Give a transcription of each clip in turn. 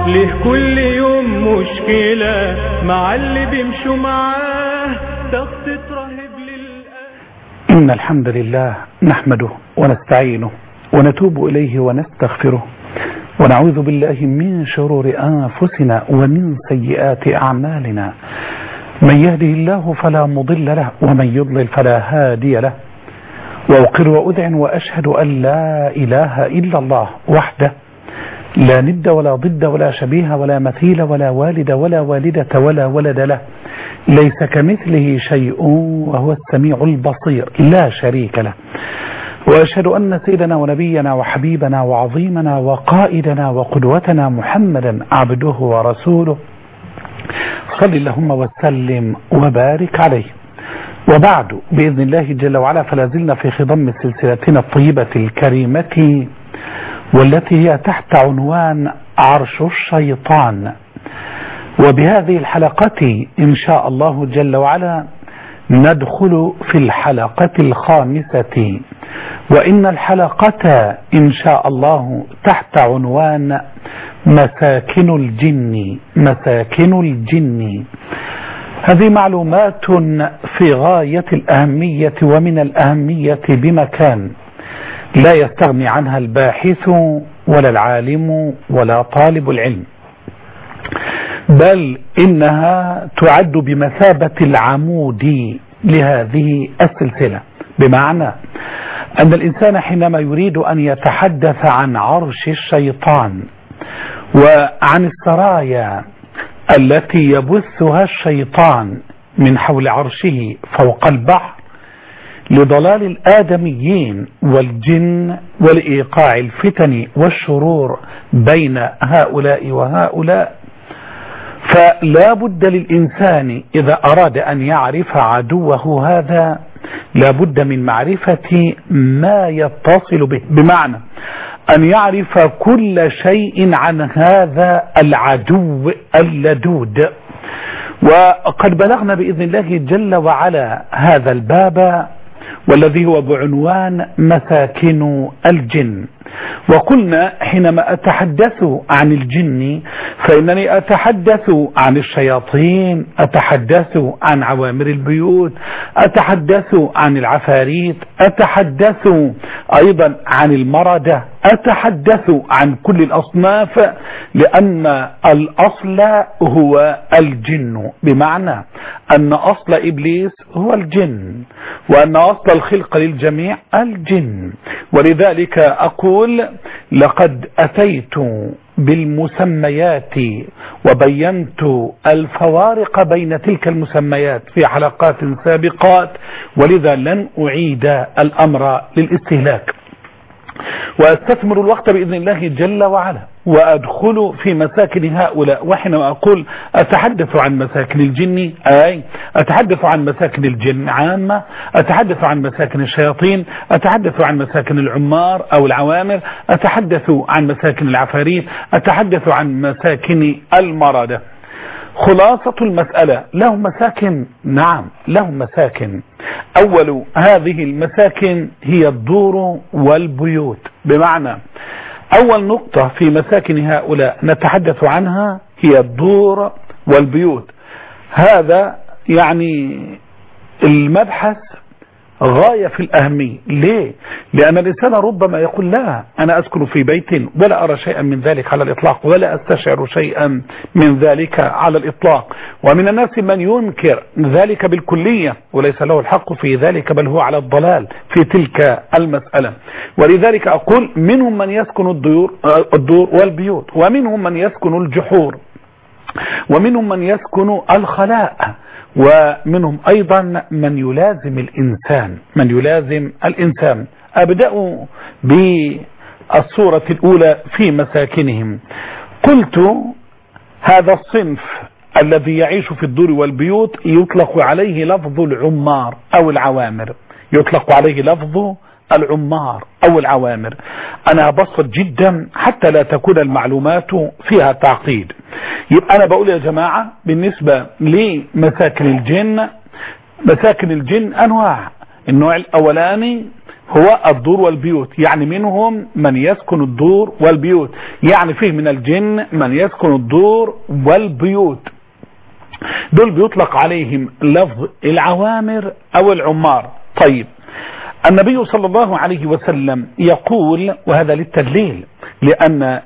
ليه كل يوم مشكلة مع اللي بيمشوا معاه تخطيط رهيب إن الحمد لله نحمده ونستعينه ونتوب إليه ونستغفره ونعوذ بالله من شرور أنفسنا ومن سيئات أعمالنا. من يهده الله فلا مضل له ومن يضلل فلا هادي له. وأقر وأذعن وأشهد أن لا إله إلا الله وحده لا ند ولا ضد ولا شبيه ولا مثيل ولا والد ولا والدة ولا ولد له، ليس كمثله شيء وهو السميع البصير لا شريك له. وأشهد أن سيدنا ونبينا وحبيبنا وعظيمنا وقائدنا وقدوتنا محمدا عبده ورسوله صل اللهم وسلم وبارك عليه. وبعد بإذن الله جل وعلا فلا زلنا في خضم سلسلتنا الطيبة الكريمة والتي هي تحت عنوان عرش الشيطان. وبهذه الحلقة إن شاء الله جل وعلا ندخل في الحلقة الخامسة، وإن الحلقة إن شاء الله تحت عنوان مساكن الجن. مساكن الجن هذه معلومات في غاية الأهمية، ومن الأهمية بمكان لا يستغني عنها الباحث ولا العالم ولا طالب العلم، بل إنها تعد بمثابة العمود لهذه السلسلة. بمعنى أن الإنسان حينما يريد أن يتحدث عن عرش الشيطان وعن السرايا التي يبثها الشيطان من حول عرشه فوق البحر لضلال الآدميين والجن ولإيقاع الفتن والشرور بين هؤلاء وهؤلاء، فلا بد للإنسان إذا أراد أن يعرف عدوه هذا لا بد من معرفة ما يتصل به، بمعنى أن يعرف كل شيء عن هذا العدو اللدود. وقد بلغنا بإذن الله جل وعلا هذا الباب والذي هو بعنوان مساكن الجن. وقلنا حينما أتحدث عن الجن فإنني أتحدث عن الشياطين، أتحدث عن عوامر البيوت، أتحدث عن العفاريت، أتحدث أيضا عن المردة، أتحدث عن كل الأصناف، لأن الأصل هو الجن، بمعنى أن أصل إبليس هو الجن، وأن أصل الخلق للجميع الجن. ولذلك أقول لقد أتيت بالمسميات وبينت الفوارق بين تلك المسميات في حلقات سابقات، ولذا لن أعيد الأمر للاستهلاك، وأستثمر الوقت بإذن الله جل وعلا وأدخل في مساكن هؤلاء. وحينما أقول أتحدث عن مساكن الجن أي أتحدث عن مساكن الجن عامة، أتحدث عن مساكن الشياطين، أتحدث عن مساكن العمار أو العوامر، أتحدث عن مساكن العفاريت، أتحدث عن مساكن المردة. خلاصة المسألة لهم مساكن، نعم لهم مساكن. أول هذه المساكن هي الدور والبيوت، بمعنى أول نقطة في مساكن هؤلاء نتحدث عنها هي الدور والبيوت. هذا يعني المبحث غاية في الأهمية. ليه؟ لأن الإنسان ربما يقول لا أنا أسكن في بيت ولا أرى شيئا من ذلك على الإطلاق ولا أستشعر شيئا من ذلك على الإطلاق، ومن الناس من ينكر ذلك بالكلية وليس له الحق في ذلك، بل هو على الضلال في تلك المسألة. ولذلك أقول منهم من يسكن الدور والبيوت، ومنهم من يسكن الجحور، ومنهم من يسكن الخلاء، ومنهم أيضا من يلازم الإنسان. أبدأ بالصورة الأولى في مساكنهم. قلت هذا الصنف الذي يعيش في الدور والبيوت يطلق عليه لفظ العمار أو العوامر، يطلق عليه لفظ العمار أو العوامر. أنا بسط جدا حتى لا تكون المعلومات فيها تعقيد. يبقى أنا بقول يا جماعة بالنسبة لمساكن الجن، مساكن الجن أنواع. النوع الأولاني هو الدور والبيوت، يعني منهم من يسكن الدور والبيوت، يعني فيه من الجن من يسكن الدور والبيوت. دول بيطلق عليهم لفظ العوامر او العمار. طيب النبي صلى الله عليه وسلم يقول، وهذا للتدليل، لأن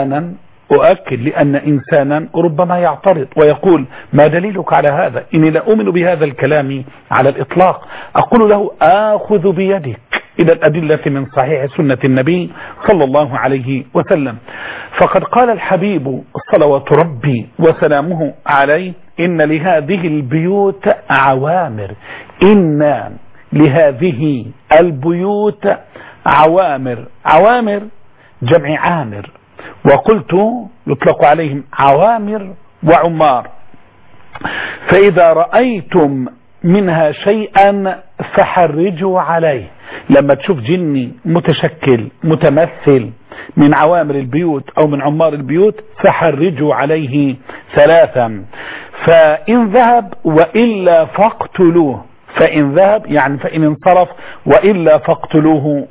إنسانا ربما يعترض ويقول ما دليلك على هذا؟ إني لا أؤمن بهذا الكلام على الإطلاق. أقول له آخذ بيدك إلى الأدلة من صحيح سنة النبي صلى الله عليه وسلم. فقد قال الحبيب صلوات ربي وسلامه عليه إن لهذه البيوت عوامر، إن لهذه البيوت عوامر. عوامر جمع عامر، وقلت يطلق عليهم عوامر وعمار. فإذا رأيتم منها شيئا فحرجوا عليه. لما تشوف جني متشكل متمثل من عوامر البيوت أو من عمار البيوت فحرجوا عليه 3. فإن ذهب وإلا فاقتلوه. فإن ذهب يعني فإن انصرف، وإلا فاقتلوه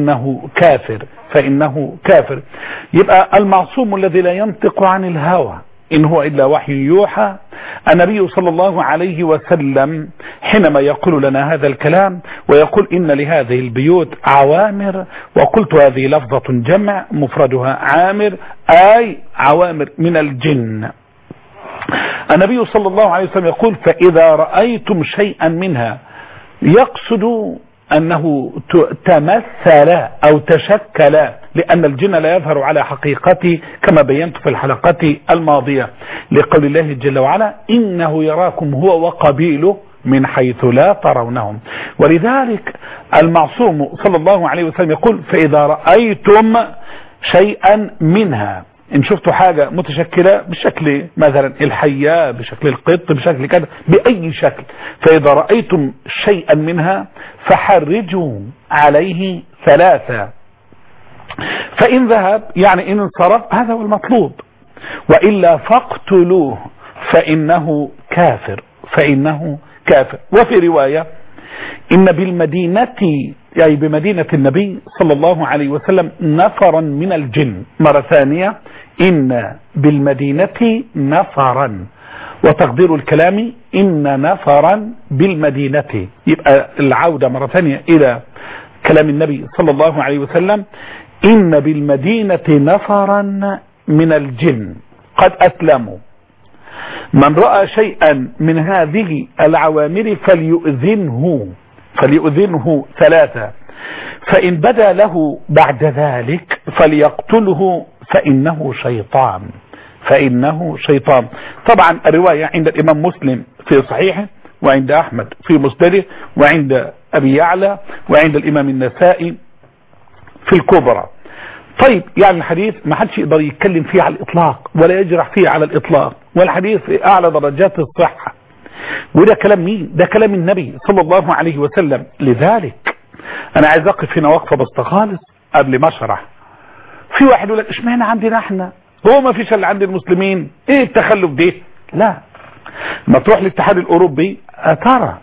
فإنه كافر. يبقى المعصوم الذي لا ينطق عن الهوى إن هو إلا وحي يوحى، النبي صلى الله عليه وسلم حينما يقول لنا هذا الكلام ويقول إن لهذه البيوت عوامر، وقلت هذه لفظة جمع مفردها عامر، أي عوامر من الجن. النبي صلى الله عليه وسلم يقول فإذا رأيتم شيئا منها، يقصد أنه تمثل أو تشكل، لأن الجن لا يظهر على حقيقته كما بينت في الحلقة الماضية، لقول الله جل وعلا إنه يراكم هو وقبيله من حيث لا ترونهم. ولذلك المعصوم صلى الله عليه وسلم يقول فإذا رأيتم شيئا منها، إن شفتوا حاجة متشكلة بشكل مثلا الحياة، بشكل القط، بشكل كذا، بأي شكل، فإذا رأيتم شيئا منها فحرجوا عليه 3. فإن ذهب يعني إن انصرف، هذا هو المطلوب، وإلا فاقتلوه فإنه كافر. وفي رواية إن بالمدينة، يعني بمدينة النبي صلى الله عليه وسلم، نفرا من الجن. مرة ثانية إن بالمدينة نفرا، وتقدير الكلام إن نفرا بالمدينة. يبقى العودة مرة ثانية إلى كلام النبي صلى الله عليه وسلم إن بالمدينة نفرا من الجن قد أسلموا، من رأى شيئا من هذه العوامر فليؤذنه 3، فإن بدا له بعد ذلك فليقتله فإنه شيطان. طبعا الرواية عند الإمام مسلم في صحيحه، وعند أحمد في مسنده، وعند أبي يعلى، وعند الإمام النسائي في الكبرى. طيب يعني الحديث ما حدش يقدر يتكلم فيه على الإطلاق ولا يجرح فيه على الإطلاق، والحديث في أعلى درجات الصحة. وده كلام مين؟ ده كلام النبي صلى الله عليه وسلم. لذلك أنا عايز أقف هنا وقفة بسيطة خالص قبل ما أشرح. في واحد يقول لك اشمعنى عندنا احنا؟ هو ما فيش الا عند المسلمين؟ ايه التخلف ده؟ لا، ما تروح للاتحاد الأوروبي ترى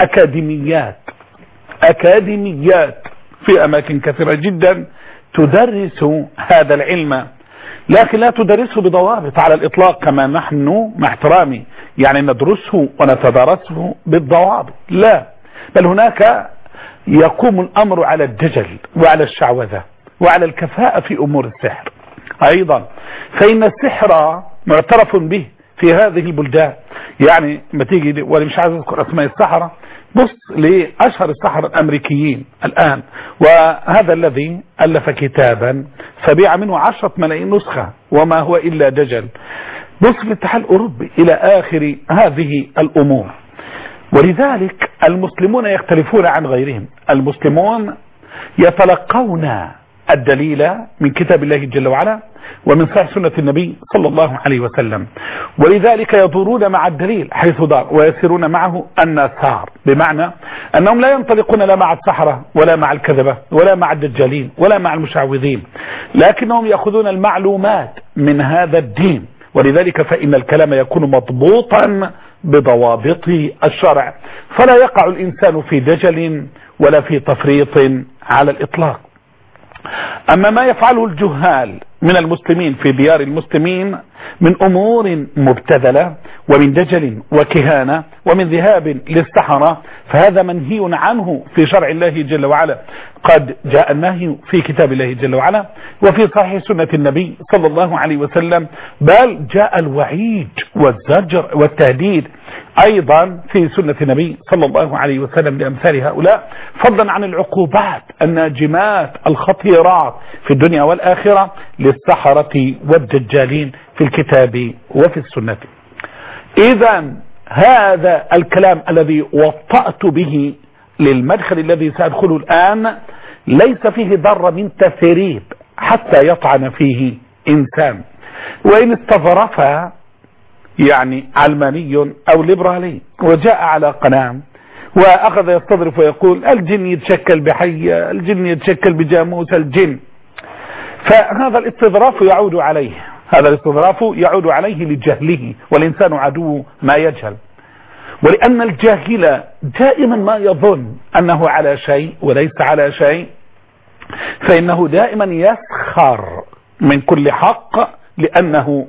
أكاديميات في أماكن كثيرة جدا تدرس هذا العلم، لكن لا تدرسه بضوابط على الإطلاق كما نحن مع احترامي يعني ندرسه ونتدارسه بالضوابط، لا، بل هناك يقوم الأمر على الدجل وعلى الشعوذة وعلى الكفاءة في أمور السحر أيضا. فإن السحر معترف به في هذه البلدان. يعني ما تيجي، وانا مش عايز اذكر اسماء السحرة، بص لأشهر السحرة الأمريكيين الآن، وهذا الذي ألف كتابا فبيع منه 10 ملايين نسخة وما هو إلا دجل. بص في الاتحاد الأوروبي إلى آخر هذه الأمور. ولذلك المسلمون يختلفون عن غيرهم. المسلمون يتلقون الدليل من كتاب الله جل وعلا ومن صحيح سنة النبي صلى الله عليه وسلم، ولذلك يدورون مع الدليل حيث دار ويسيرون معه الناس سار، بمعنى أنهم لا ينطلقون لا مع السحرة ولا مع الكذبة ولا مع الدجالين ولا مع المشعوذين، لكنهم يأخذون المعلومات من هذا الدين. ولذلك فإن الكلام يكون مضبوطا بضوابط الشرع، فلا يقع الإنسان في دجل ولا في تفريط على الإطلاق. أما ما يفعله الجهال من المسلمين في ديار المسلمين من أمور مبتذلة ومن دجل وكهانة ومن ذهاب للسحرة، فهذا منهي عنه في شرع الله جل وعلا. قد جاء النهي في كتاب الله جل وعلا وفي صحيح سنة النبي صلى الله عليه وسلم، بل جاء الوعيد والزجر والتهديد أيضا في سنة النبي صلى الله عليه وسلم لأمثال هؤلاء، فضلا عن العقوبات الناجمات الخطيرات في الدنيا والآخرة للسحرة والدجالين في الكتاب وفي السنة. إذا هذا الكلام الذي وطأت به للمدخل الذي سأدخله الآن ليس فيه ذرة من تثريب حتى يطعن فيه إنسان، وإن استظرف يعني علماني أو ليبرالي وجاء على قناة وأخذ يستظرف ويقول الجن يتشكل بحية، الجن يتشكل بجاموس الجن، فهذا الاستظراف يعود عليه، هذا الاستظراف يعود عليه لجهله، والإنسان عدو ما يجهل. ولأن الجاهل دائما ما يظن أنه على شيء وليس على شيء، فإنه دائما يسخر من كل حق لأنه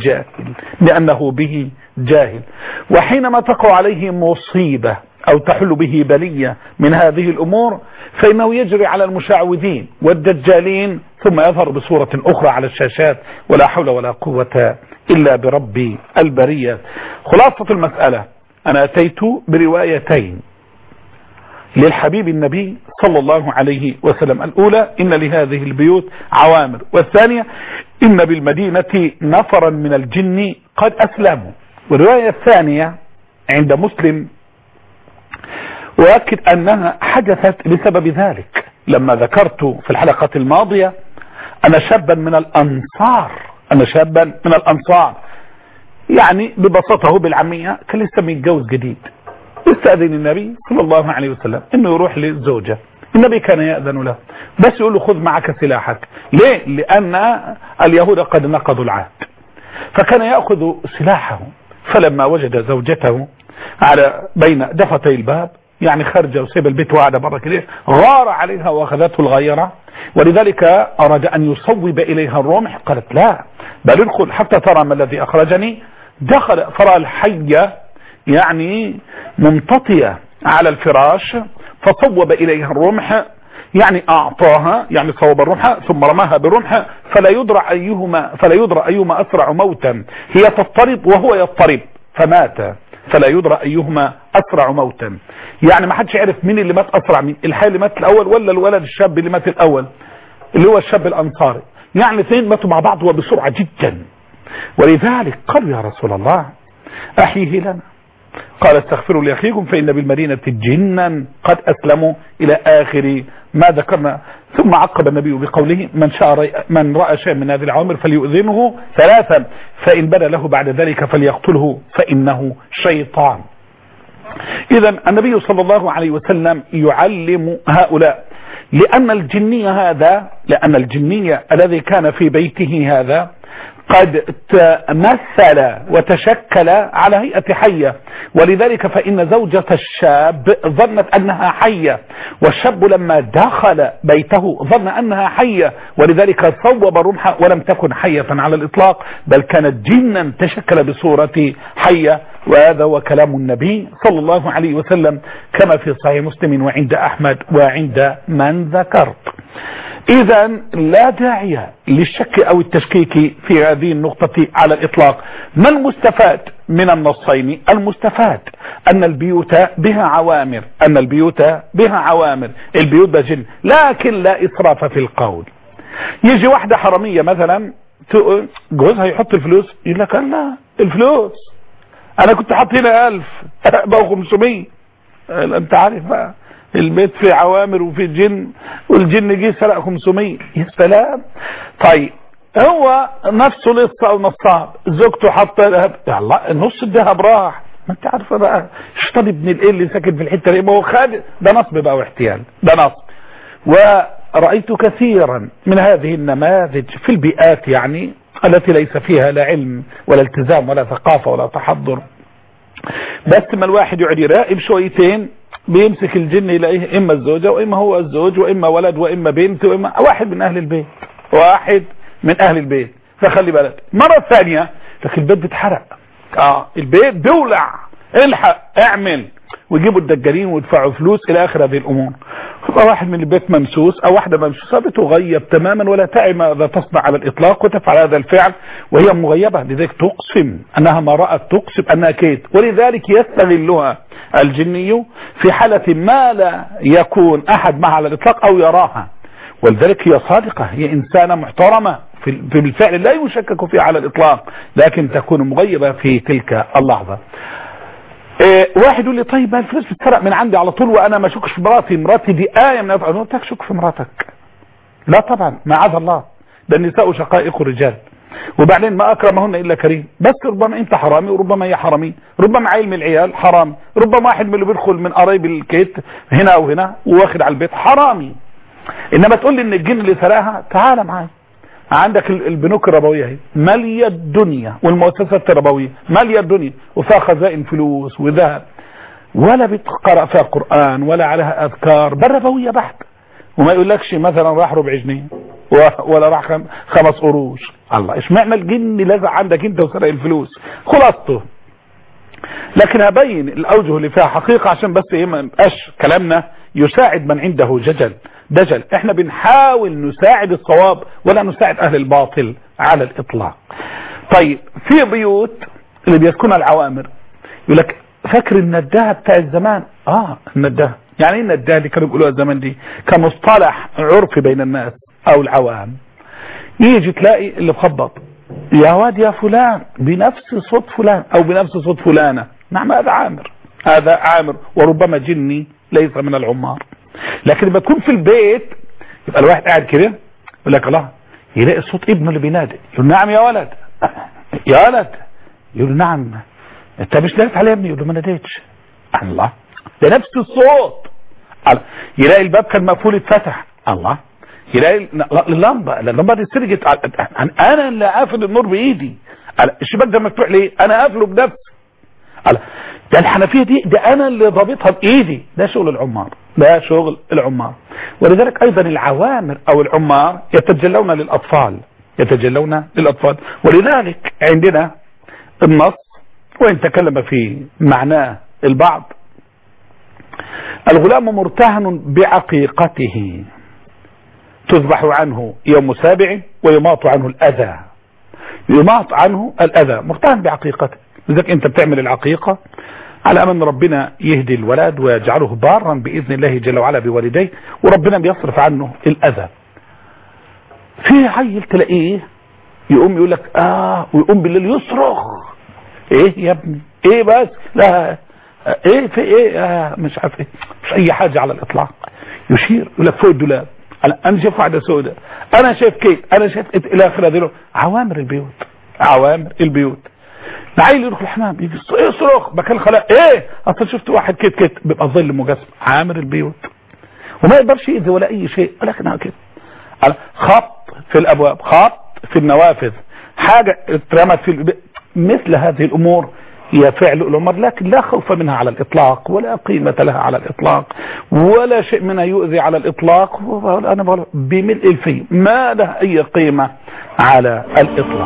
به جاهل. وحينما تقع عليه مصيبة أو تحل به بلية من هذه الأمور فإنه يجري على المشعوذين والدجالين ثم يظهر بصورة أخرى على الشاشات، ولا حول ولا قوة إلا برب البرية. خلاصة المسألة، أنا أتيت بروايتين للحبيب النبي صلى الله عليه وسلم، الأولى إن لهذه البيوت عوامر، والثانية إن بالمدينة نفرا من الجن قد أسلموا. والرواية الثانية عند مسلم، وأكد أنها حدثت بسبب ذلك لما ذكرت في الحلقة الماضية أن شابا من الأنصار يعني ببساطة بالعامية كان لسه متجوز جديد، استأذن النبي صلى الله عليه وسلم انه يروح للزوجة، النبي كان يأذن له بس يقول له خذ معك سلاحك. ليه؟ لأن اليهود قد نقضوا العهد، فكان يأخذ سلاحه. فلما وجد زوجته على بين دفتي الباب يعني خرجه وسيب البيت وقعد برا كده، غار عليها واخذته الغيرة، ولذلك أراد أن يصوب إليها الرمح، قالت لا بل ادخل حتى ترى ما الذي أخرجني. دخل فرأى الحية يعني ممتطية على الفراش، فصوب إليها الرمح يعني أعطاها يعني صوب الرمح ثم رماها بالرمح، فلا يدرى أيهما أسرع موتا، هي تضطرب وهو يضطرب فمات، فلا يدرى أيهما أسرع موتا. يعني ما حدش يعرف مين اللي مات أسرع، مين الحي اللي مات الأول ولا الولد الشاب اللي مات الأول اللي هو الشاب الأنصاري، يعني الاثنين ماتوا مع بعض وبسرعة جدا. ولذلك قالوا يا رسول الله أحيه لنا، قال استغفروا لأخيكم فإن بالمدينة جنا قد أسلموا إلى آخر ما ذكرنا. ثم عقب النبي بقوله من رأى شيء من هذه العوامر فليؤذنه ثلاثا، فإن بدا له بعد ذلك فليقتله فإنه شيطان. إذا النبي صلى الله عليه وسلم يعلم هؤلاء لأن الجنية الذي كان في بيته هذا قد تمثل وتشكل على هيئة حية، ولذلك فإن زوجة الشاب ظنت أنها حية، والشاب لما دخل بيته ظن أنها حية، ولذلك صوب رمحة ولم تكن حية على الإطلاق بل كانت جنا تشكل بصورة حية. وهذا هو كلام النبي صلى الله عليه وسلم كما في صحيح مسلم وعند أحمد وعند من ذكرت. إذا لا داعي للشك أو التشكيك في هذه النقطة على الإطلاق. ما المستفاد من النصين؟ المستفاد أن البيوت بها عوامر، البيوت بجن، لكن لا إسراف في القول. يجي واحدة حرامية مثلا جوزها يحط الفلوس يقول لك لا الفلوس أنا كنت حاط هنا 1000 بقوا 500. أنت عارف بقى البيت في عوامر وفي جن، والجن جه سرق 500. يا سلام. طيب هو نفسه لص او نصاب، زوجته حاطه ذهب، الله النص الذهب راح. ما انت عارفه بقى الشيطان ابن الايه اللي ساكن في الحته دي، ما هو خد ده نصب بقى واحتيال، ده نصب. ورأيت كثيرا من هذه النماذج في البيئات يعني التي ليس فيها لا علم ولا التزام ولا ثقافه ولا تحضر، بس ما الواحد يقعد يراقب شويتين بيمسك الجن يلاقيه اما الزوجة واما هو الزوج واما ولد واما بنت واما واحد من اهل البيت، واحد من اهل البيت. فخلي بالك. مرة ثانية لكن البيت بيتحرق، البيت بيولع، الحق اعمل، ويجيبوا الدجالين ويدفعوا فلوس الى اخر هذه الامور. يبقى واحد من البيت ممسوس او واحدة ممسوسة بتغيب تماما ولا تعي ماذا تصنع على الاطلاق وتفعل هذا الفعل وهي مغيبة، لذلك تقسم انها ما رأت، تقسم انها كيد، ولذلك يستغلها الجني في حالة ما لا يكون احد معها على الاطلاق او يراها، ولذلك هي صادقة، هي انسانة محترمة في الفعل لا يشكك فيها على الاطلاق، لكن تكون مغيبة في تلك اللحظة. واحد يقول لي طيب الفلوس بتسرق من عندي على طول وانا ما اشكش في مراتي دي آية من أفعال، تشك في مراتك؟ لا طبعا، معاذ الله، ده النساء شقائق الرجال، وبعدين ما اكرمهن الا كريم. بس ربما انت حرامي وربما هي حرامي، ربما عيل من العيال حرام، ربما واحد من اللي بيدخل من قرايب الكيت هنا او هنا واخد على البيت حرامي. انما تقول لي ان الجن اللي سرقها، تعال معايا، عندك البنوك الربويه اهي ماليه الدنيا، والمؤسسات الربويه ماليه الدنيا وفيها خزائن فلوس وذهب، ولا بتقرأ فيها قرآن ولا عليها اذكار، بل ربويه بحت، وما يقولكش مثلا راح ربع جنيه ولا راح 5 قروش. الله، اشمعنى الجن لازق عندك انت وسرق الفلوس؟ خلاصته. لكن هبين الاوجه اللي فيها حقيقه عشان بس ايه ما يبقاش كلامنا يساعد من عنده دجل. احنا بنحاول نساعد الصواب ولا نساعد اهل الباطل على الاطلاق. طيب في بيوت اللي بيسكنها العوامر يقول لك فاكر النداهه بتاع الزمان؟ النداهه، يعني ايه النداهه اللي كانوا بيقولوها الزمان دي؟ كمصطلح عرفي بين الناس او العوام. يجي تلاقي اللي بخبط يا واد يا فلان بنفس صوت فلان او بنفس صوت فلانه، نعم هذا عامر وربما جني ليس من العمار. لكن لما تكون في البيت يبقى الواحد قاعد كده يقول لك الله، يلاقي صوت ابنه اللي بينادي، يقول نعم يا ولد، يا ولد، يقول نعم، انت مش ناديت علي يا ابني؟ يقول له ما ناديتش. الله، ده نفس الصوت. يلاقي الباب كان مقفول اتفتح، الله، يلاقي اللمبه دي سرقت، انا اللي قافل النور بايدي، الشباك ده مفتوح ليه؟ انا قافله بنفسي. ده الحنفيه دي ده انا اللي ضابطها بايدي. ده شغل العمار، ولذلك ايضا العوامر او العمار يتجلون للاطفال، ولذلك عندنا النص وان تكلم في معناه البعض: الغلام مرتهن بعقيقته تذبح عنه يوم 7 ويماط عنه الأذى، مرتهن بعقيقته. لذلك انت بتعمل العقيقة على أمل ربنا يهدي الولد ويجعله بارا بإذن الله جل وعلا بوالديه، وربنا بيصرف عنه الأذى. في عيل تلاقيه يقوم يقول لك ويقوم بالليل يصرخ، ايه يا ابني ايه بس، لا ايه في ايه مش عارف ايه، مش اي حاجة على الإطلاق، يشير يقول لك فوق الدولاب، انا شايف واحده سوداء، انا شايف كيك، انا شايف الى اخره. دي عوامر البيوت. العيل يروح الحمام يجي يصرخ مكان خلاء، ايه اصل شفت واحد كيت بيبقى ظل مجسم، عامر البيوت، وما يقدرش يأذي ولا اي شيء، ولكن كده خط في الابواب، خط في النوافذ، حاجه اترمت في مثل هذه الامور هي فعل الأمر، لكن لا خوف منها على الإطلاق ولا قيمة لها على الإطلاق ولا شيء منها يؤذي على الإطلاق. أنا بقول بملء الفي ما له أي قيمة على الإطلاق.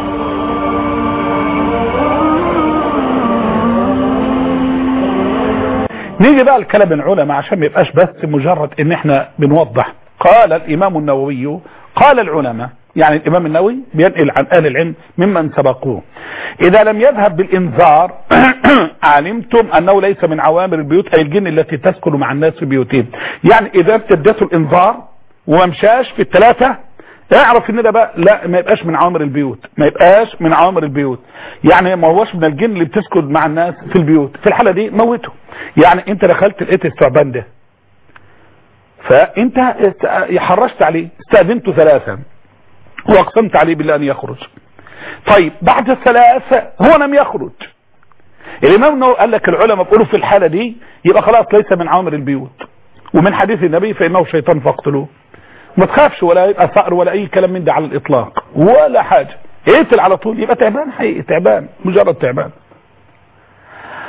نيجي بقى الكلام العلماء عشان ما يبقاش بس مجرد ان احنا بنوضح. قال الإمام النووي، قال العلماء، يعني الإمام النووي بينقل عن أهل العلم ممن سبقوه: إذا لم يذهب بالإنذار علمتم أنه ليس من عوامر البيوت، أي الجن التي تسكن مع الناس في بيوتهم. يعني إذا ابتدته الإنذار وممشاش في الثلاثة، اعرف ان ده بقى لا، ما يبقاش من عوامر البيوت، يعني ما هوش من الجن اللي بتسكن مع الناس في البيوت. في الحالة دي موته. يعني انت دخلت لقيت الثعبان ده، فانت حرشت عليه، استأذنته 3 واقسمت عليه بالله ان يخرج. طيب بعد 3 هو لم يخرج. الامام النووي قال لك العلماء بيقولوا في الحالة دي يبقى خلاص ليس من عوامر البيوت، ومن حديث النبي فانه شيطان فاقتلوه. ما تخافش ولا يبقى ثأر ولا اي كلام من ده على الاطلاق ولا حاجة، اقتل على طول، يبقى تعبان حقيقي، تعبان، مجرد تعبان.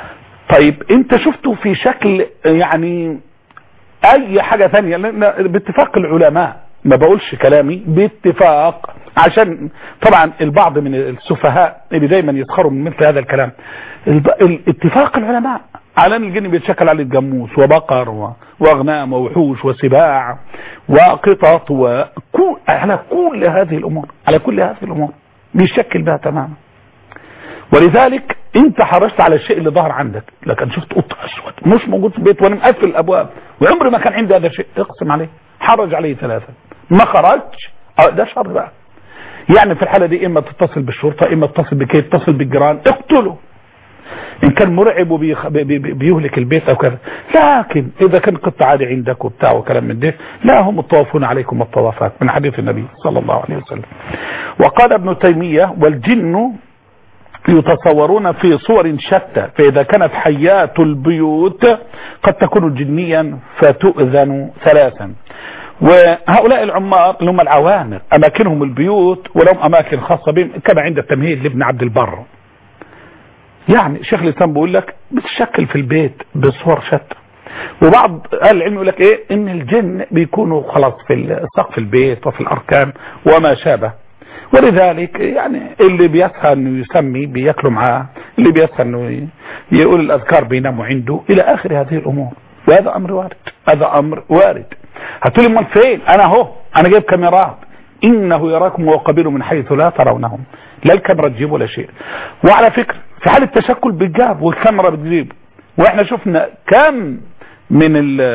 طيب انت شفته في شكل يعني اي حاجة ثانية، باتفاق العلماء، ما بقولش كلامي، باتفاق، عشان طبعا البعض من السفهاء اللي دايما يسخروا من مثل هذا الكلام، اتفاق العلماء على ان الجن بيتشكل على جاموس وبقر واغنام ووحوش وسباع وقطط على كل هذه الامور بيشكل بها تماما. ولذلك انت حرصت على الشيء اللي ظهر عندك، لكن شفت قط اسود مش موجود في البيت وانا مقفل الابواب وعمري ما كان عندي هذا الشيء، اقسم عليه، حرج عليه 3 ما خرجش، ده شر بقى. يعني في الحالة دي اما تتصل بالشرطة، اما تتصل بكي، تتصل بالجيران، اقتله ان كان مرعب وبيهلك البيت او كذا. لكن اذا كان قط عادي عندك وبتاع وكلام من ده، لا، هم الطوافون عليكم الطوافات، من حديث النبي صلى الله عليه وسلم. وقال ابن تيمية: والجن يتصورون في صور شتى، فإذا كانت حيات البيوت قد تكون جنيا فتؤذن 3. وهؤلاء العمار اللي هم العوامر أماكنهم البيوت ولهم أماكن خاصة بهم، كما عند التمهيد لابن عبد البر. يعني شيخ الإسلام بيقول لك بتشكل في البيت بصور شتى. وبعض اهل العلم يقول لك ايه، ان الجن بيكونوا خلاص في سقف البيت وفي الأركان وما شابه. ولذلك يعني اللي بيسهى انه يسمي بياكلوا معاه، اللي بيسهى انه يقول الاذكار بيناموا عنده، الى اخر هذه الامور. وهذا امر وارد. هتقولي امال فين؟ انا جايب كاميرات، انه يراكم وقبيله من حيث لا ترونهم. لا الكاميرا تجيب ولا شيء. وعلى فكره في حال التشكل بتجاب والكاميرا بتجيب. واحنا شفنا كم من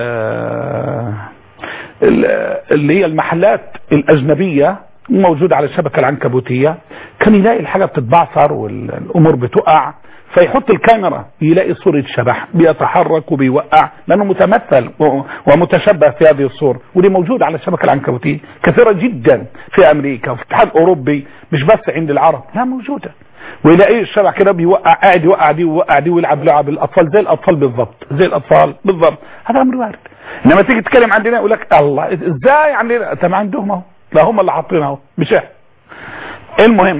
اللي هي المحلات الاجنبيه موجود على الشبكة العنكبوتية، كان يلاقي الحاجة بتتبعثر والأمور بتقع، فيحط الكاميرا يلاقي صورة شبح بيتحرك وبيوقع، لأنه متمثل ومتشبه في هذه الصور. ودي موجود على الشبكة العنكبوتية كثيرة جدا في أمريكا وفي الاتحاد الأوروبي، مش بس عند العرب، لا موجودة. ويلاقي الشبح كده بيوقع، قاعد يوقع دي ويوقع دي ويلعب لعب الأطفال زي الأطفال بالضبط. هذا أمر وارد. إنما تيجي تتكلم عندنا يقول لك الله إزاي عندنا؟ طب عندهم اهو، لا هم اللي حاطينها اهو، مش احنا. المهم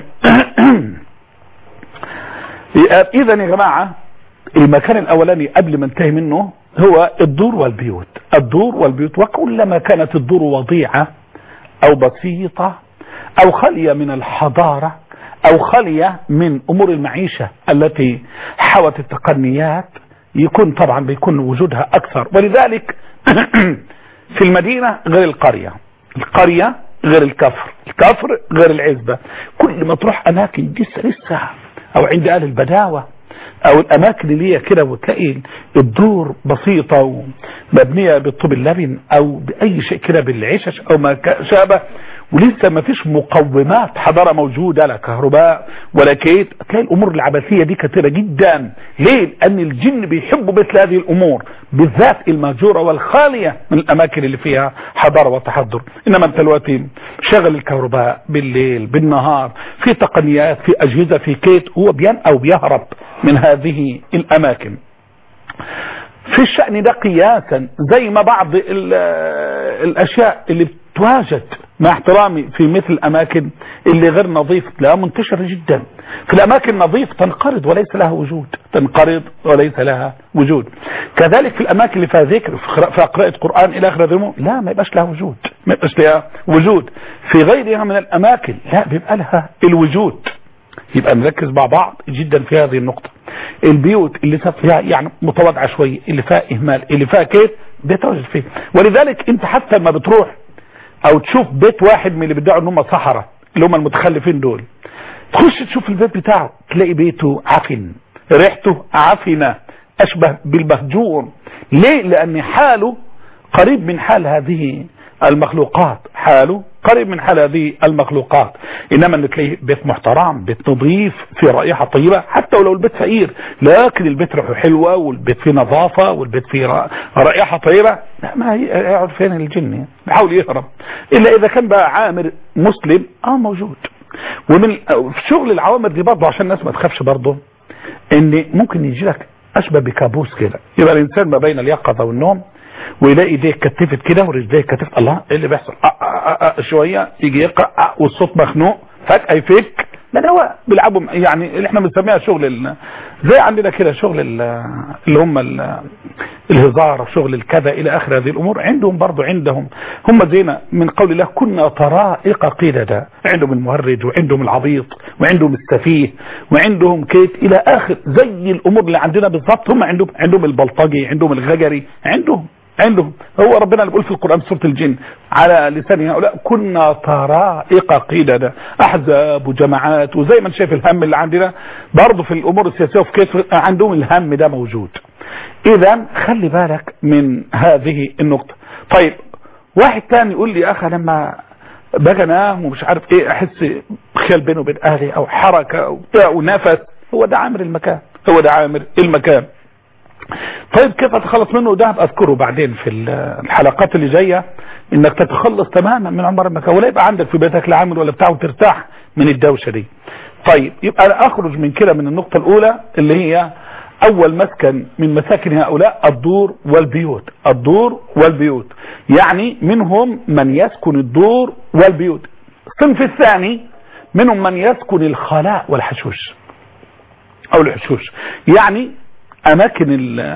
اذا يا جماعه المكان الاولاني قبل ما انتهي منه هو الدور والبيوت. وكلما كانت الدور وضيعه او بسيطه او خاليه من الحضاره او خاليه من امور المعيشه التي حوت التقنيات، بيكون وجودها اكثر. ولذلك في المدينه غير القريه غير الكفر غير العزبة. كل ما تروح اماكن لسه او عند اهل البداوة او الاماكن اللي هي كده وتلاقي الدور بسيطة ومبنية بالطوب اللبن او باي شيء كده بالعشش او ما شابه، ولسه ما فيش مقومات حضارة موجودة، لا كهرباء ولا كيت، تلاقي الامور العبثية دي كثيرة جدا. ليه؟ لان الجن بيحبوا مثل هذه الامور، بالذات المهجورة والخالية من الاماكن اللي فيها حضارة وتحضر. انما انت دلوقتي شغل الكهرباء بالليل بالنهار، في تقنيات، في اجهزة، في كيت، هو بينأى وبيهرب من هذه الاماكن. في الشأن ده قياسا زي ما بعض الاشياء اللي بتواجد مع احترامي في مثل الاماكن اللي غير نظيف لا منتشر جدا. في الاماكن نظيف تنقرض وليس لها وجود. كذلك في الاماكن اللي فيها ذكر في قراءة قرآن الى اخر ذلك لا ما يبقاش لها وجود. في غيرها من الاماكن لا بيبقى لها الوجود. يبقى نركز مع بعض جدا في هذه النقطة. البيوت اللي فيها يعني متواضعة شوية، اللي فيها اهمال، اللي فيها كيف بيتواجد فيه. ولذلك انت حتى لما بتروح او تشوف بيت واحد من اللي بيدعوا ان هم صحراء اللي هم المتخلفين دول، تخش تشوف البيت بتاعه تلاقي بيته عفن، ريحته عفنة، اشبه بالمهجور. ليه؟ لان حاله قريب من حال هذه المخلوقات. انما ان تلاقيه بيت محترم، بيت نظيف، في رائحة طيبة، حتى ولو البيت فقير لكن البيت ريحه حلوة والبيت فيه نظافة والبيت فيه رائحة طيبة، لا ما يقعد فين الجن، بيحاول يهرب. الا اذا كان بقى عامر مسلم موجود. ومن شغل العوامر دي برضه عشان الناس ما تخافش برضه، ان ممكن يجي لك اشبه بكابوس كده، يبقى الانسان ما بين اليقظة والنوم ويلاقي ايديه كتفت كده ورجليه كتفت، الله ايه اللي بيحصل؟ شويه يجي يقرا والصوت مخنوق، فجاه يفك. لا ده هو بيلعبوا يعني اللي احنا بنسميها شغل زي عندنا كده شغل اللي هم الهزار، شغل الكذا الى اخر هذه الامور، عندهم برضو هم زينا من قول الله كنا طرائق قددا، عندهم المهرج وعندهم العبيط وعندهم السفيه وعندهم كيت الى اخر، زي الامور اللي عندنا بالضبط. هم عندهم البلطجي، عندهم الغجري، عندهم هو ربنا اللي بيقول في القرآن سورة الجن على لسان هؤلاء كنا طرائق قددا، احزاب وجماعات. وزي ما انت شايف الهم اللي عندنا برضه في الامور السياسيه وفي كيف عندهم الهم ده موجود. اذا خلي بالك من هذه النقطه. طيب واحد تاني يقول لي اخي لما باجي انام ومش عارف ايه احس خيال بيني وبين اهلي او حركه او بتاع ونفس، هو ده عامر المكان. طيب كيف اتخلص منه؟ ده اذكره بعدين في الحلقات اللي جايه، انك تتخلص تماما من عمر المكان ولا يبقى عندك في بيتك لا عامل ولا بتاع وترتاح من الدوشه دي. طيب يبقى انا اخرج من كده من النقطه الاولى اللي هي اول مسكن من مساكن هؤلاء الدور والبيوت، يعني منهم من يسكن الدور والبيوت. الصنف الثاني منهم من يسكن الخلاء والحشوش او الحشوش، يعني اماكن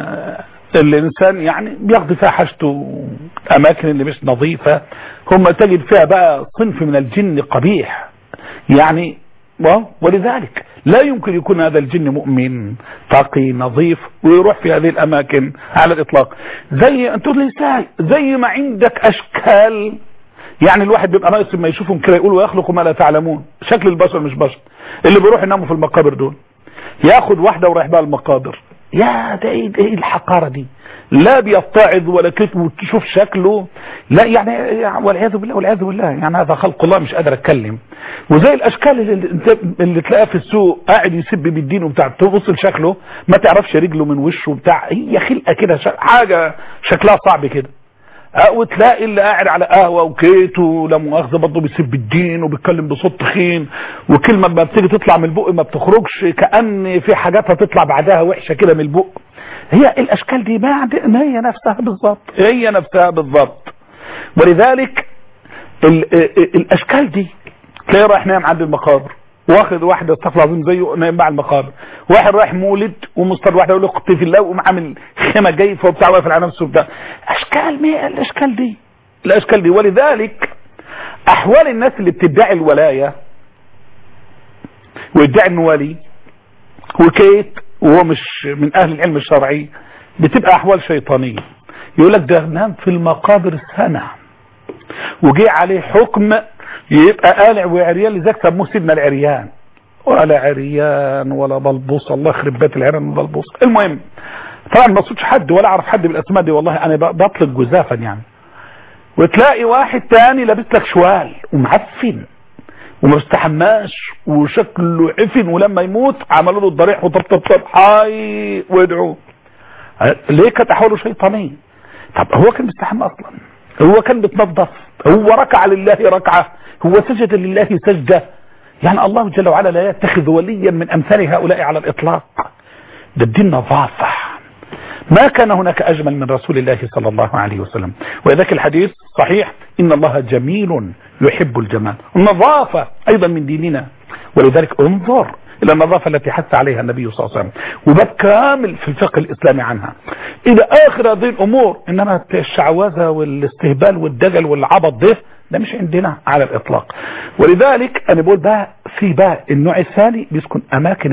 الانسان يعني بيقضي فيها حاجته، اماكن اللي مش نظيفة هم تجد فيها بقى صنف من الجن قبيح يعني. ولذلك لا يمكن يكون هذا الجن مؤمن تقي نظيف ويروح في هذه الاماكن على الاطلاق. زي انتوا زي ما عندك اشكال، يعني الواحد بيبقى ناقص لما يشوفهم كده يقول ويخلق ما لا تعلمون، شكل البشر مش بشر. اللي بيروح يناموا في المقابر دول ياخد واحدة ورايح بقى المقابر، يا ده ايه الحقارة دي، لا بيتعظ ولا كتب وتشوف شكله، لا يعني والعياذ بالله يعني هذا خلق الله، مش قادر اتكلم. وزي الاشكال اللي تلاقيها في السوق قاعد يسب بالدين وبتاع، تبص لشكله ما تعرفش رجله من وشه وبتاع، هي خلقه كده حاجه شكلها صعب كده. وتلاقي اللي قاعد على قهوه وكيت ولا مؤاخذه برضه بيسب الدين وبيتكلم بصوت تخين، وكلمه ما بتيجي تطلع من البق ما بتخرجش، كأن في حاجات هتطلع بعدها وحشه كده من البق. هي الاشكال دي هي نفسها بالضبط. ولذلك الاشكال دي تلاقيه رايح نايم عند المقابر، واخد واحده استغفر الله العظيم زيه نايم مع المقابر، واحد رايح مولد ومستر واحده يقول له اختي في الله وقوم عامل خيمه جايفه وبتاع واقف على نفسه وبتاع. اشكال الاشكال دي. ولذلك احوال الناس اللي بتدعي الولايه ويدعي انه ولي وكيت وهو مش من اهل العلم الشرعي، بتبقى احوال شيطانيه. يقول لك ده نام في المقابر سنه وجي عليه حكم يبقى قالع وعريان، لذلك سموه سيدنا العريان، ولا عريان ولا بلبوص، الله يخرب بيت العريان والبلبوص. المهم طبعا ما صوتش حد ولا اعرف حد بالاسماء دي، والله انا بطلق جزافا يعني. وتلاقي واحد تاني لابس لك شوال ومعفن وما بيستحماش وشكله عفن، ولما يموت عملوا له الضريح وطب حي ويدعوه. ليه؟ كانت احواله شيطانيه. طب هو كان بيستحمى اصلا؟ هو كان بيتنظف؟ هو ركع لله ركعه؟ هو سجد لله سجده؟ يعني الله جل وعلا لا يتخذ وليا من امثال هؤلاء على الاطلاق. ده الدين نظافه، ما كان هناك اجمل من رسول الله صلى الله عليه وسلم. وذاك الحديث صحيح ان الله جميل يحب الجمال، النظافه ايضا من ديننا. ولذلك انظر الى النظافه التي حث عليها النبي صلى الله عليه وسلم، وباب كامل في الفقه الاسلامي عنها الى اخر هذه الامور. انما الشعوذه والاستهبال والدجل والعبط ده مش عندنا على الاطلاق. ولذلك انا بقول بقى في بقى النوع الثاني بيسكن اماكن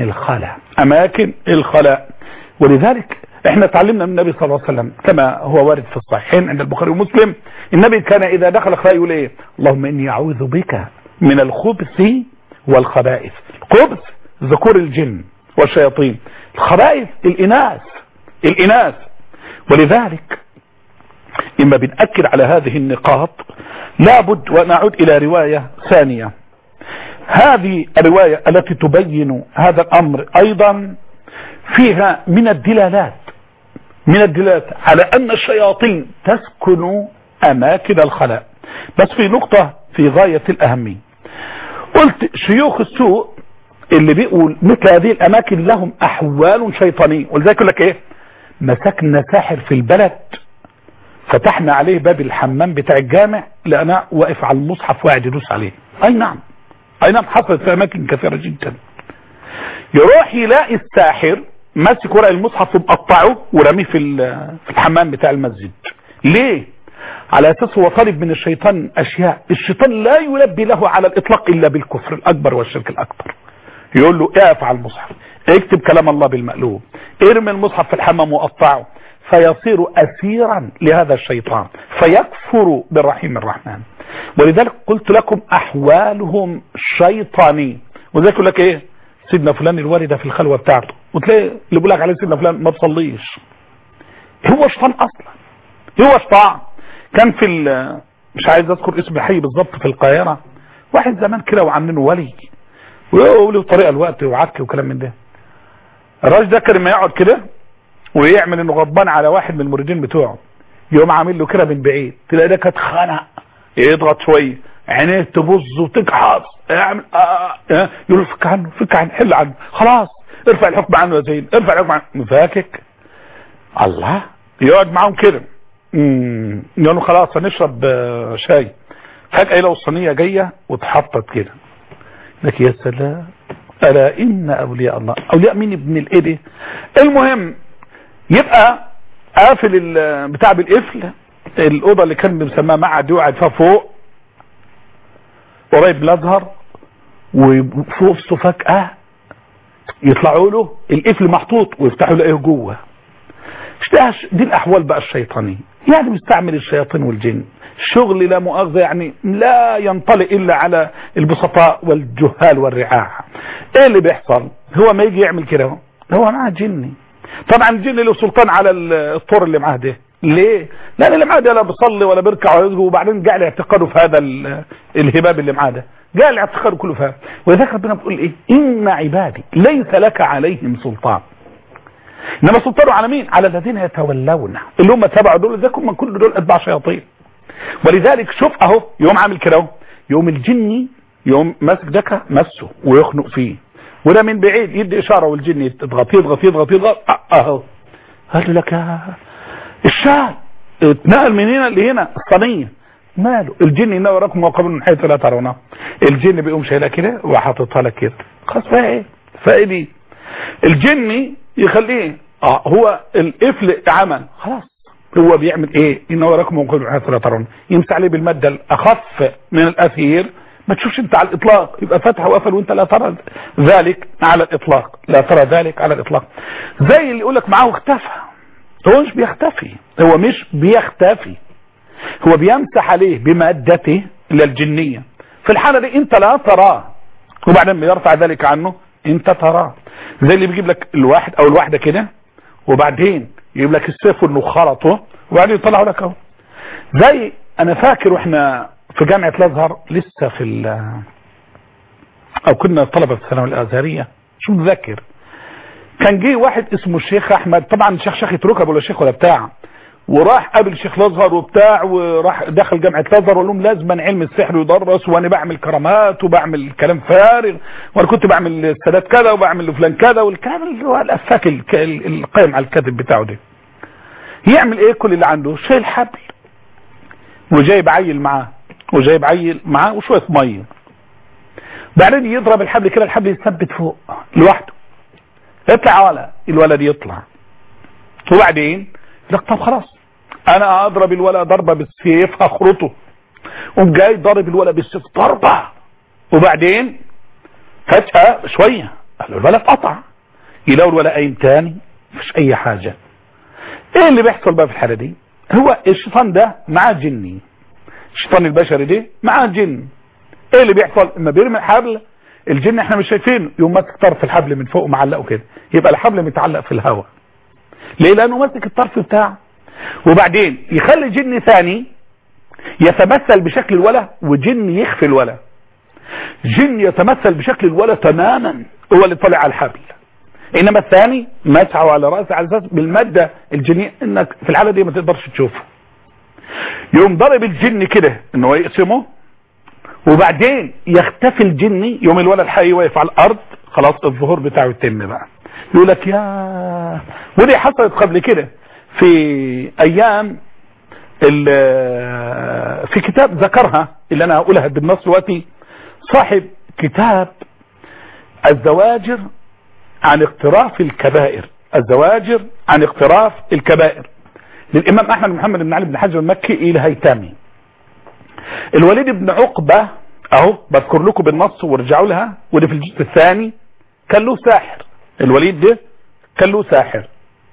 الخلاء. ولذلك احنا تعلمنا من النبي صلى الله عليه وسلم كما هو وارد في الصحيحين عند البخاري ومسلم، النبي كان اذا دخل الخلاء يقول ايه؟ اللهم اني اعوذ بك من الخبث والخبائث. الخبث ذكور الجن والشياطين، الخبائث الاناث. ولذلك اما بنأكد على هذه النقاط لابد ونعود الى رواية ثانية. هذه الرواية التي تبين هذا الامر ايضا فيها من الدلالات على ان الشياطين تسكن اماكن الخلاء. بس في نقطة في غاية الاهمية، قلت شيوخ السوء اللي بيقول مثل هذه الاماكن لهم احوال شيطانية. ولذلك يقول لك ايه؟ مسكنا ساحر في البلد فتحنا عليه باب الحمام بتاع الجامع لقناه واقف على المصحف وقاعد يدوس عليه. اي نعم حصلت في اماكن كثيرة جدا. يروح يلاقي الساحر ماسك ورق المصحف ومقطعه ورميه في الحمام بتاع المسجد. ليه؟ على اساس هو طالب من الشيطان اشياء الشيطان لا يلبي له على الاطلاق الا بالكفر الاكبر والشرك الاكبر. يقول له اقف على المصحف، اكتب كلام الله بالمقلوب، ارمي المصحف في الحمام وقطعه، فيصير اسيرا لهذا الشيطان فيكفر بالرحيم الرحمن. ولذلك قلت لكم احوالهم شيطاني. وذلك يقول لك ايه؟ سيدنا فلان الوالده في الخلوه بتاعته، وتلاقي اللي بيقول لك عليه سيدنا فلان ما تصليش. هو شيطان اصلا، هو شيطان. كان في مش عايز اذكر اسم الحي بالظبط في القاهره، واحد زمان كده وعاملينه ولي ويقول له طريقه الوقت وعك وكلام من ده. الراجل ده كان ما يقعد كده ويعمل انه غضبان على واحد من المريدين بتوعه، يقوم عامل له كده من بعيد، تلاقي ده كانت خنق، يضغط شويه، عينيه تبظ وتكحص، يعمل يقول له فك عنه فك عنه، حل عنه، خلاص ارفع الحكم عنه يا زين، ارفع الحكم عنه. مفاكك الله، يقعد معاهم كده يقول له خلاص هنشرب شاي، فجأة لو الصينية جاية واتحطت كده، لك يا سلام، ألا إن أولياء الله، أولياء مين ابن الإيدي؟ المهم يبقى قافل بتاع بالقفل الأوضة اللي كان بنسميها معهد يقعد فيها فوق قريب من الأزهر، وفوق فجأة يطلعوا له القفل محطوط ويفتحوا يلاقيه جوه. دي الأحوال بقى الشيطانية، يعني مستعمل الشياطين والجن شغل لا مؤاخذة، يعني لا ينطلق إلا على البسطاء والجهال والرعاع. ايه اللي بيحصل؟ هو ما يجي يعمل كده هو معاه جني. طبعا الجن له سلطان على الطور اللي معاه ده. ليه؟ لأن اللي معاه ده لا بيصلي ولا بيركع ولا يسجد، وبعدين جعل اعتقاده في هذا الهباب اللي معاه ده، جعل اعتقاده كله في هذا. ولذلك ربنا بيقول ايه؟ إن عبادي ليس لك عليهم سلطان. انما سلطانه على مين؟ على الذين يتولون، اللي هم تبعوا دول، ذاك من كل دول اتباع شياطين. ولذلك شوف اهو يوم عامل كده اهو، يوم الجني يوم ماسك دكه مسه ويخنق فيه، وده من بعيد يدي اشاره والجن يضغط يضغط يضغط يضغط اهو. قال لك الشاي اتنقل من هنا لهنا، الصينيه ماله؟ الجن ان وراكم وقبل من حيث لا ترونه. الجن بيقوم شايلها كده وحاططها لك كده، خلاص بقى ايه؟ فايدي الجني يخليه هو القفل عمل خلاص، هو بيعمل ايه؟ ان وراكم وقبل من حيث لا ترونه، يمسح عليه بالماده الاخف من الاثير، ما تشوفش انت على الاطلاق، يبقى فتح وقفل وانت لا ترى ذلك على الاطلاق، لا ترى ذلك على الاطلاق. زي اللي يقول لك معاه اختفى، هو مش بيختفي، هو مش بيختفي، هو بيمسح عليه بمادته الجنيه، في الحاله دي انت لا تراه، وبعدين بيرفع ذلك عنه انت تراه. زي اللي بيجيب لك الواحد او الواحده كده، وبعدين يجيب لك السيف انه خلطه وبعدين يطلعه لك اهو. زي انا فاكر واحنا في جامعة الازهر لسه في او كنا طلبة في الثانوية الازهرية، شو متذكر، كان جه واحد اسمه الشيخ احمد، طبعا الشيخ يتركب ولا شيخ ولا بتاع، وراح قابل شيخ الازهر وبتاع، وراح دخل جامعة الازهر وقال لهم لازم علم السحر يدرس، وانا بعمل كرامات وبعمل كلام فارغ، وانا كنت بعمل السادات كذا وبعمل لفلان كذا، والكلام اللي هو الافاك القائم على الكذب بتاعه ده. يعمل ايه؟ كل اللي عنده شايل حبل وجايب عيل معاه، وجايب عيل معاه وشويه ميه، بعدين يضرب الحبل كده، الحبل يثبت فوق لوحده، يطلع ولا الولد يطلع، وبعدين لك طب خلاص انا اضرب الولد ضربه بالسيف هخرطه، قوم جاي ضارب الولد بالسيف ضربه، وبعدين فجاه شويه الولد قطع، يلاقوا الولد قايم تاني مفيش اي حاجه. ايه اللي بيحصل بقى في الحاله دي؟ هو الشيطان ده معاه جني، الشيطان البشري ده معاه جن. ايه اللي بيحصل؟ اما بيرمي الحبل الجن احنا مش شايفينه، يقوم ماسك طرف الحبل من فوق ومعلقه كده، يبقى الحبل متعلق في الهواء. ليه؟ لانه ماسك الطرف بتاعه، وبعدين يخلي جن ثاني يتمثل بشكل الولد، وجن يخفي الولد، جن يتمثل بشكل الولد تماما هو اللي طلع على الحبل، انما الثاني مسحه على راسه على اساس بالماده الجنيه انك في الحاله دي ما تقدرش تشوفه. يوم ضرب الجن كده انه يقسمه، وبعدين يختفي الجني، يوم الولد الحي واقف على الارض، خلاص الظهور بتاعه يتم بقى. يقول لك يا ودي حصلت قبل كده في ايام في كتاب ذكرها اللي انا هقولها بالنص دلوقتي، صاحب كتاب الزواجر عن اقتراف الكبائر، الزواجر عن اقتراف الكبائر للإمام أحمد بن محمد بن علي بن حجر المكي الهيثمي. الوليد بن عقبة اهو بذكر لكم بالنص وارجعوا لها، وده في الجزء الثاني، كان له ساحر. الوليد ده كان له ساحر.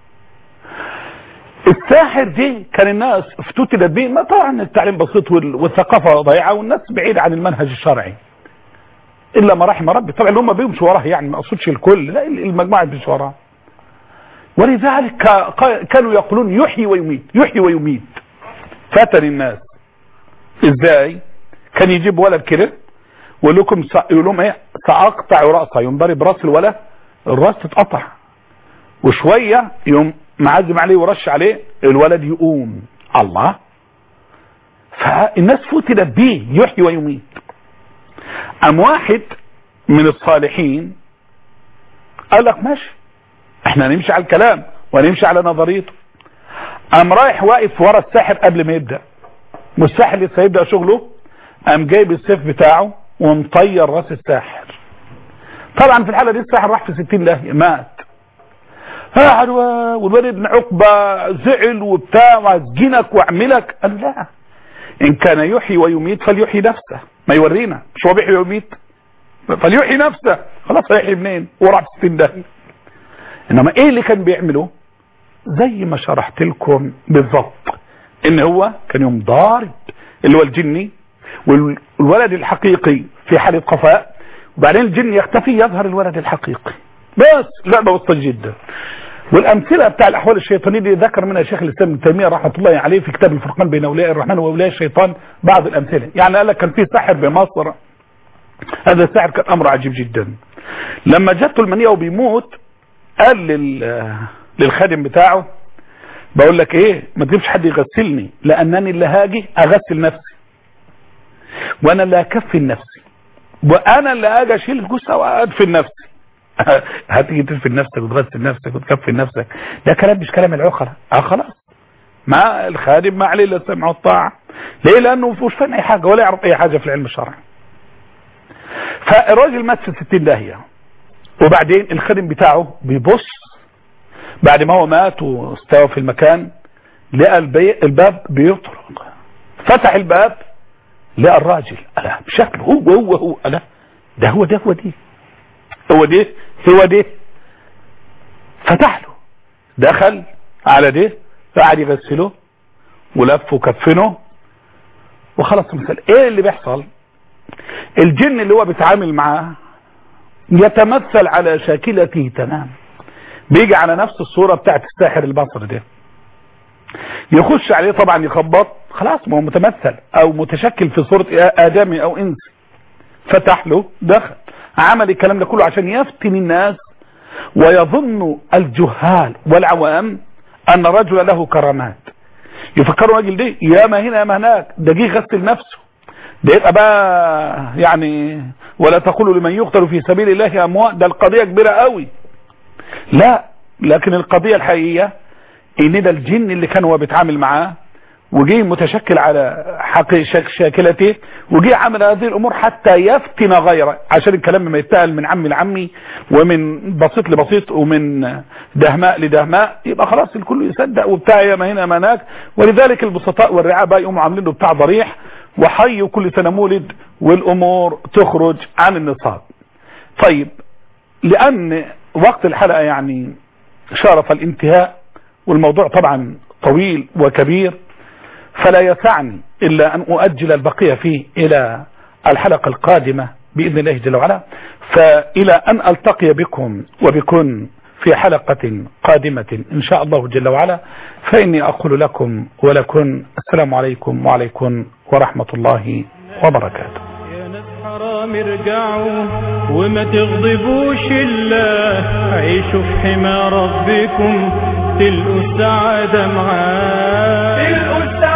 الساحر دي كان الناس افتتنت به، ما طبعا التعليم بسيط والثقافة ضيعة والناس بعيد عن المنهج الشرعي إلا ما رحم ربي، طبعا اللي هم بيمشوا وراه، يعني ما أقصدش الكل، لا المجموعة بيمشوا وراه. ولذلك كانوا يقولون يحيي ويميت يحيي ويميت. فتن الناس ازاي؟ كان يجيب ولد كده ويقول لهم ايه، سأقطع رأسه، ينضرب راس الولد، الراس تتقطع، وشوية يوم معزم عليه ورش عليه الولد يقوم. الله، فالناس فتنت به يحيي ويميت. ام واحد من الصالحين قال لك ماشي، احنا نمشي على الكلام ونمشي على نظريته. ام رايح واقف ورا الساحر قبل ما يبدأ، والساحر لسه يبدأ شغله، ام جايب السيف بتاعه ومطير راس الساحر. طبعا في الحالة دي الساحر راح في 60 داهية، مات. والوليد بن عقبة زعل وبتاع وعزجنك واعملك. قال لا، ان كان يحيي ويميت فليحيي نفسه، ما يورينا مش هو بيحيي ويميت، فليحيي نفسه. خلاص هيحيي منين وراح في 60 داهية؟ انما ايه اللي كان بيعمله؟ زي ما شرحت لكم بالضبط، ان هو كان يوم ضارب اللي هو الجني والولد الحقيقي في حالة قفاء، وبعدين الجن يختفي يظهر الولد الحقيقي. بس لعبة بسيطة جدا. والامثله بتاع الاحوال الشيطانيه دي ذكر منها شيخ الاسلام ابن تيميه رحمه الله عليه في كتاب الفرقان بين اولياء الرحمن واولياء الشيطان بعض الامثله. يعني قال لك كان في ساحر بمصر، هذا الساحر كان امر عجيب جدا. لما جاته المنيه وبيموت قال للخادم بتاعه بقول لك ايه، ما تجيبش حد يغسلني، لانني اللي هاجي اغسل نفسي وانا اللي هكفن نفسي، وانا اللي هاجي اشيل الجثه وادفن نفسي. هتيجي تدفن نفسك وتغسل نفسك وتكفن نفسك؟ ده كلام مش كلام العقلاء. خلاص، ما الخادم ما عليه الا السمع والطاعه. ليه؟ لانه مش فاهم اي حاجه ولا يعرف اي حاجه في العلم الشرعي. فالراجل مات في 60 داهيه، وبعدين الخادم بتاعه بيبص بعد ما هو مات واستوى في المكان، لقى الباب بيطرق، فتح الباب لقى الراجل ألا بشكله هو ألا ده هو دي فتح له، دخل على ده قاعد يغسله ولف وكفنه وخلص المسألة. ايه اللي بيحصل؟ الجن اللي هو بيتعامل معاه يتمثل على شاكلته تمام، بيجي على نفس الصورة بتاعت الساحر البصري ده، يخش عليه طبعا يخبط، خلاص ما هو متمثل او متشكل في صورة آدمي او انسي. فتح له، دخل، عمل الكلام ده كله عشان يفتن الناس ويظن الجهال والعوام ان رجل له كرامات. يفكروا الراجل ده يا ما هنا يا ما هناك، ده جه يغسل نفسه، ده يبقى بقى يعني ولا تقولوا لمن يقتل في سبيل الله اموات، ده القضية كبيرة قوي. لا، لكن القضية الحقيقية ان ده الجن اللي كان هو بيتعامل معاه وجي متشكل على شاكلته، وجي عمل هذه الامور حتى يفتن غيره، عشان الكلام ما يتقال من عمي لعمي ومن بسيط لبسيط ومن دهماء لدهماء، يبقى خلاص الكل يصدق وبتاع يا ما هنا ما هناك. ولذلك البسطاء والرعاة بقى يقوموا عاملين له بتاع ضريح وحي كل سنة مولد، والامور تخرج عن النصاب. طيب، لان وقت الحلقة يعني شرف الانتهاء، والموضوع طبعا طويل وكبير، فلا يسعني إلا أن أؤجل البقية فيه إلى الحلقة القادمة بإذن الله جل وعلا. فإلى أن ألتقي بكم وبكم في حلقة قادمة إن شاء الله جل وعلا، فإني أقول لكم ولكم السلام عليكم وعليكم ورحمة الله وبركاته. يا ناس حرام ارجعوا وما تغضبوش الله، عيشوا في حمى ربكم تلقوا السعادة معاه.